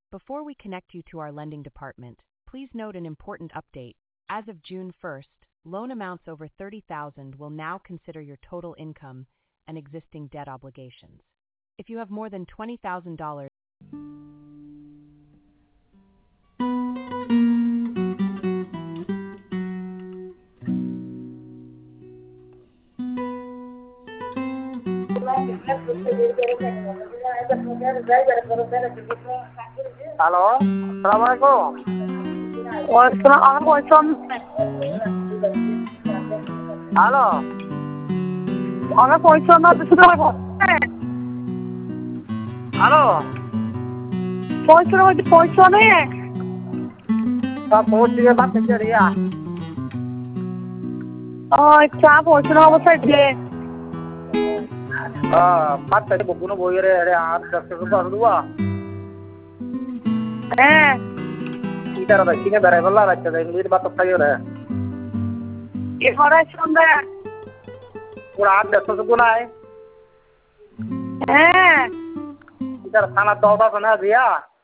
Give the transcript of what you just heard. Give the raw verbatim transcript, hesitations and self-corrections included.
Before we connect you to our lending department, please note an important update. As of June first, loan amounts over thirty thousand dollars will now consider your total income and existing debt obligations. If you have more than twenty thousand dollars, hello, আসসালামু আলাইকুম। ওয়ালাইকুম আমার পয়সা hello, আমার পয়সা না দুশো টাকা হ্যালো, পয়সা হচ্ছে পয়সা নেই সব পৌঁছে গিয়ে বাদ থেকে রিয়া চা পয়সা অবস্থায় যে বাদ থেকে বকুনো বইয়ের আরে আর দশ টাকা দুয়া হ্যাঁ ইতারা ভাই কিনে বেড়াই বললা রাখতে যাই মিনিট বাদ থাকি রে এবারে সন্ধ্যা ওরা আর দশ টাকা নাই হ্যাঁ ইতারা থানা দশ আছে না রিয়া